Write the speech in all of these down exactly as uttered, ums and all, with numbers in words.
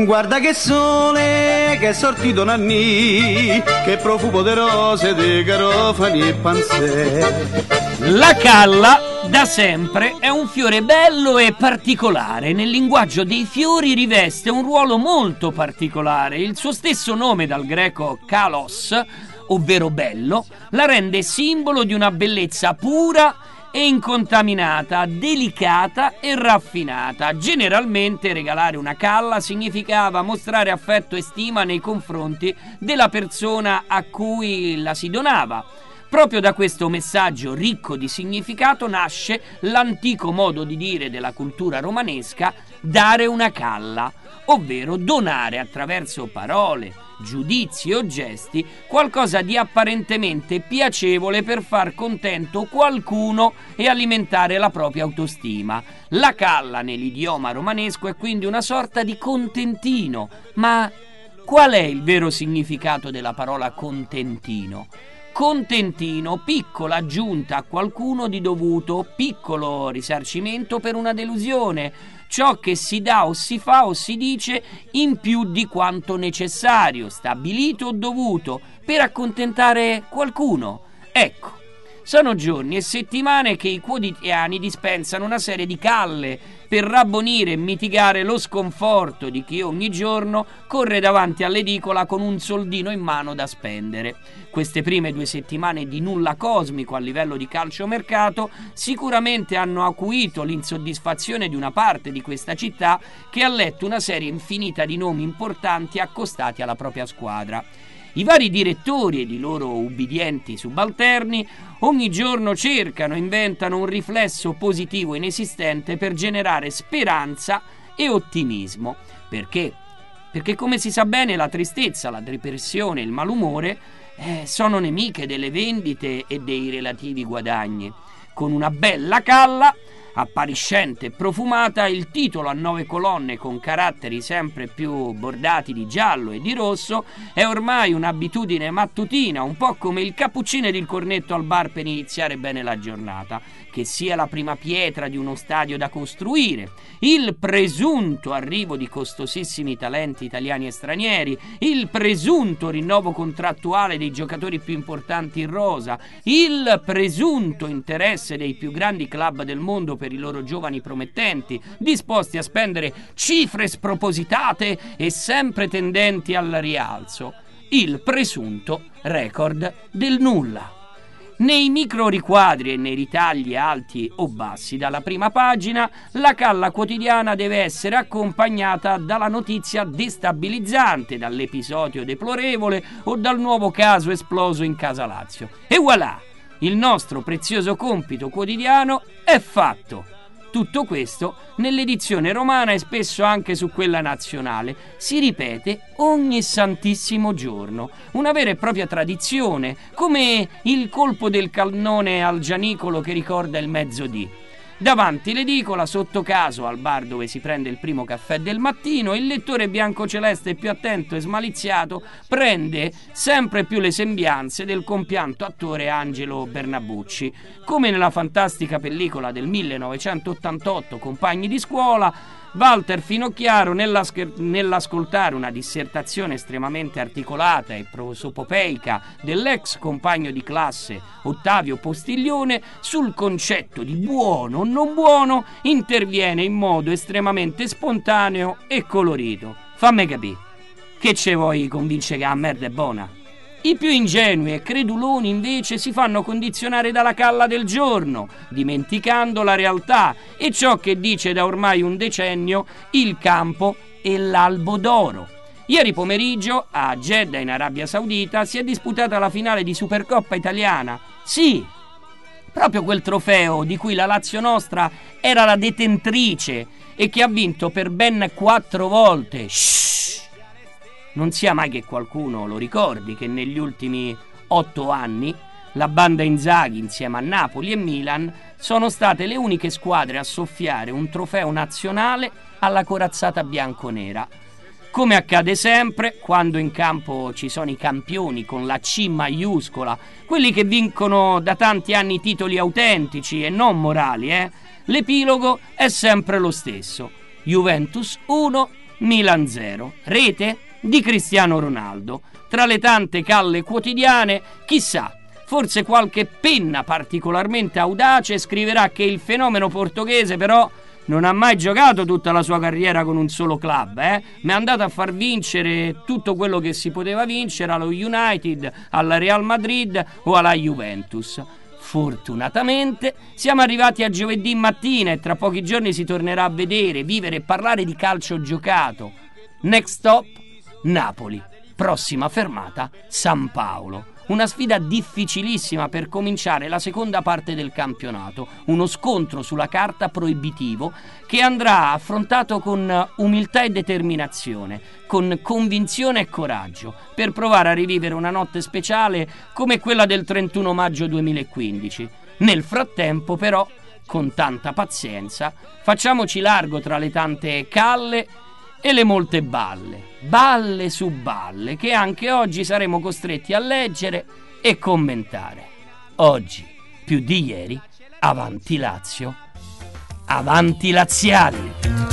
Guarda che sole che è sortito Nanni, che profumo de rose, de garofani e panzè. La calla da sempre è un fiore bello e particolare. Nel linguaggio dei fiori riveste un ruolo molto particolare. Il suo stesso nome, dal greco kalos, ovvero bello, la rende simbolo di una bellezza pura e incontaminata, delicata e raffinata. Generalmente regalare una calla significava mostrare affetto e stima nei confronti della persona a cui la si donava. Proprio da questo messaggio ricco di significato nasce l'antico modo di dire della cultura romanesca dare una calla, ovvero donare attraverso parole, giudizi o gesti qualcosa di apparentemente piacevole per far contento qualcuno e alimentare la propria autostima. La calla nell'idioma romanesco è quindi una sorta di contentino. Ma qual è il vero significato della parola contentino? Contentino, piccola aggiunta a qualcuno di dovuto, piccolo risarcimento per una delusione, ciò che si dà o si fa o si dice in più di quanto necessario, stabilito o dovuto, per accontentare qualcuno. Ecco, sono giorni e settimane che i quotidiani dispensano una serie di calle per rabbonire e mitigare lo sconforto di chi ogni giorno corre davanti all'edicola con un soldino in mano da spendere. Queste prime due settimane di nulla cosmico a livello di calciomercato sicuramente hanno acuito l'insoddisfazione di una parte di questa città che ha letto una serie infinita di nomi importanti accostati alla propria squadra. I vari direttori ed i loro ubbidienti subalterni ogni giorno cercano e inventano un riflesso positivo inesistente per generare speranza e ottimismo. Perché? Perché, come si sa bene, la tristezza, la depressione e il malumore eh, sono nemiche delle vendite e dei relativi guadagni. Con una bella calla appariscente e profumata, il titolo a nove colonne con caratteri sempre più bordati di giallo e di rosso è ormai un'abitudine mattutina, un po' come il cappuccino ed il cornetto al bar per iniziare bene la giornata. Che sia la prima pietra di uno stadio da costruire, il presunto arrivo di costosissimi talenti italiani e stranieri, il presunto rinnovo contrattuale dei giocatori più importanti in rosa, il presunto interesse dei più grandi club del mondo per i loro giovani promettenti, disposti a spendere cifre spropositate e sempre tendenti al rialzo, il presunto record del nulla. Nei micro riquadri e nei ritagli alti o bassi dalla prima pagina, la calla quotidiana deve essere accompagnata dalla notizia destabilizzante, dall'episodio deplorevole o dal nuovo caso esploso in Casa Lazio. E voilà! Il nostro prezioso compito quotidiano è fatto. Tutto questo nell'edizione romana e spesso anche su quella nazionale si ripete ogni santissimo giorno, una vera e propria tradizione, come il colpo del cannone al gianicolo che ricorda il mezzodì. Davanti l'edicola, sotto caso al bar dove si prende il primo caffè del mattino, il lettore biancoceleste più attento e smaliziato prende sempre più le sembianze del compianto attore Angelo Bernabucci. Come nella fantastica pellicola del millenovecentottantotto Compagni di scuola, Walter Finocchiaro, nell'ascoltare una dissertazione estremamente articolata e prosopopeica dell'ex compagno di classe Ottavio Postiglione sul concetto di buono o non buono, interviene in modo estremamente spontaneo e colorito. Fammi capire, che ce vuoi convincere che la merda è buona? I più ingenui e creduloni invece si fanno condizionare dalla calla del giorno, dimenticando la realtà e ciò che dice da ormai un decennio il campo e l'albo d'oro. Ieri pomeriggio a Jeddah in Arabia Saudita si è disputata la finale di Supercoppa italiana. Sì, proprio quel trofeo di cui la Lazio Nostra era la detentrice e che ha vinto per ben quattro volte. Shhh! Non sia mai che qualcuno lo ricordi che negli ultimi otto anni la banda Inzaghi insieme a Napoli e Milan sono state le uniche squadre a soffiare un trofeo nazionale alla corazzata bianconera. Come accade sempre, quando in campo ci sono i campioni con la C maiuscola, quelli che vincono da tanti anni titoli autentici e non morali, eh, l'epilogo è sempre lo stesso. Juventus uno, Milan zero. Rete di Cristiano Ronaldo. Tra le tante calle quotidiane, chissà, forse qualche penna particolarmente audace scriverà che il fenomeno portoghese però non ha mai giocato tutta la sua carriera con un solo club, eh? Ma è andato a far vincere tutto quello che si poteva vincere allo United, alla Real Madrid o alla Juventus. Fortunatamente siamo arrivati a giovedì mattina e tra pochi giorni si tornerà a vedere, vivere e parlare di calcio giocato. Next stop, Napoli. Prossima fermata, San Paolo. Una sfida difficilissima per cominciare la seconda parte del campionato, uno scontro sulla carta proibitivo che andrà affrontato con umiltà e determinazione, con convinzione e coraggio, per provare a rivivere una notte speciale come quella del trentuno maggio duemilaquindici. Nel frattempo però, con tanta pazienza, facciamoci largo tra le tante calle e le molte balle, balle su balle, che anche oggi saremo costretti a leggere e commentare. Oggi, più di ieri, avanti Lazio, avanti laziali!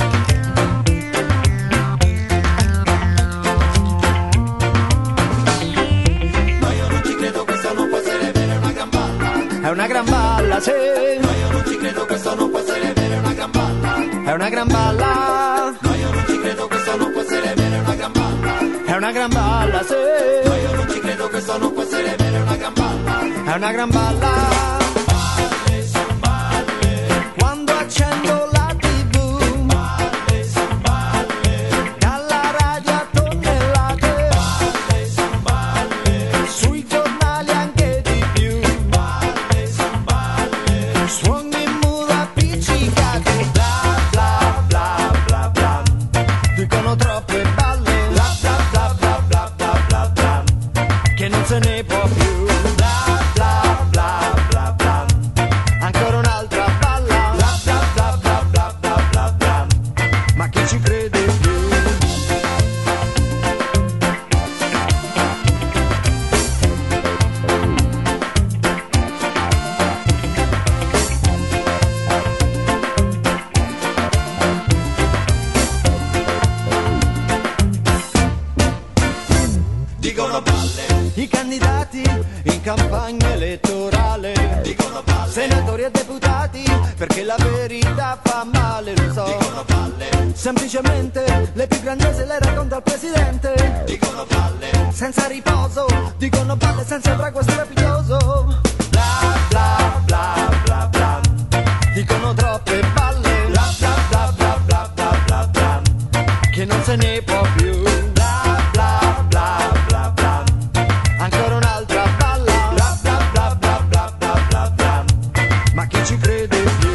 Ma io non ci credo, questo non può essere vero, è una gran balla. È una gran balla, sì. Ma io non ci credo, questo non può essere vero, è una gran balla. È una gran balla. No, io non ci credo, questo non può essere vero, è una gran balla. È una gran balla, sì. Ma io non ci credo, questo non può essere vero, è una gran balla. È una gran balla. Balle su balle. Quando accendo la tivù. Balle su balle. Dalla radio a tonnellate. Balle su balle. Sui giornali anche di più. Balle su balle. Suoni muto appiccicati. Bla bla bla bla bla. Dicono troppe balle. Bla bla bla bla bla bla bla bla. Che non se ne può più. Bla bla bla bla bla. Ancora un'altra balla. Bla bla bla bla bla bla bla bla. Ma chi ci crede più? Dicono balle. I candidati in campagna elettorale. Dicono balle. Senatori e deputati, perché la verità fa male, lo so. Dicono balle. Semplicemente le più grandiose le racconta il presidente. Dicono balle. Senza riposo, dicono balle senza traguardo strepitoso. Bla bla bla bla bla. Dicono troppe balle. Bla bla bla bla bla bla bla bla. Che non se ne può più. Bla bla bla bla bla. Ancora un'altra balla. Bla bla bla bla bla bla bla bla. Ma chi ci crede più?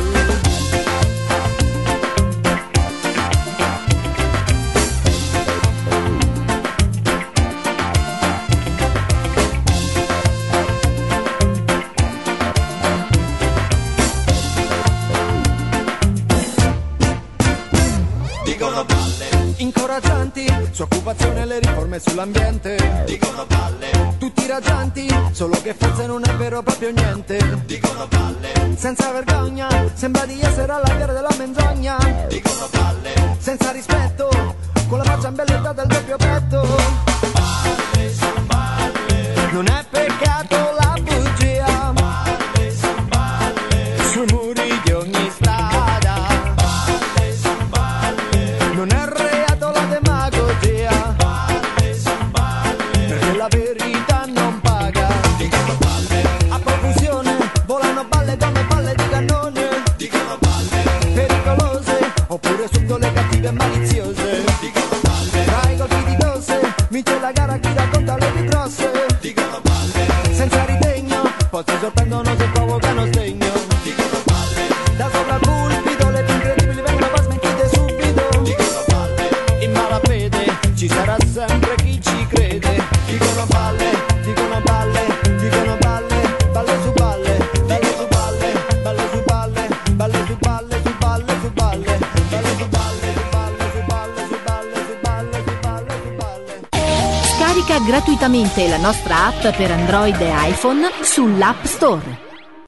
Dicono balle. Incoraggianti, su occupazione e le riforme sull'ambiente. Dicono balle. Tutti raggianti, solo che forse non è vero proprio niente. Dicono balle. Senza vergogna, sembra di essere alla fiera della menzogna. Dicono balle. Senza rispetto, con la faccia imbellettata del doppio petto. Balle su balle. Non è peccato la bugia. Balle su balle. Sui muri di ogni strada. Balle su balle. Non è reato la demagogia. Balle su balle. Perché la verità non paga. Dicono balle. A profusione volano balle come balle di cannone. Dicono balle. Pericolose oppure subdole cattive e maliziose. Dicono balle. Tra i colpi di dose vince la gara chi racconta le più grosse. Dicono balle. Senza ritegno poi si sorprendono se provocano sdegno. Dicono balle. Da sopra il pulpito le più incredibili vengono poi smentite subito. Dicono balle. In malafede ci sarà sempre chi ci crede. Dicono balle, dicono balle, dicono balle, balle su balle, balle su balle, balle su balle, balle su balle, su balle, su balle, balle su balle, su balle, su balle, su balle, su balle, su balle, su balle. Scarica gratuitamente la nostra app per Android e iPhone sull'App Store.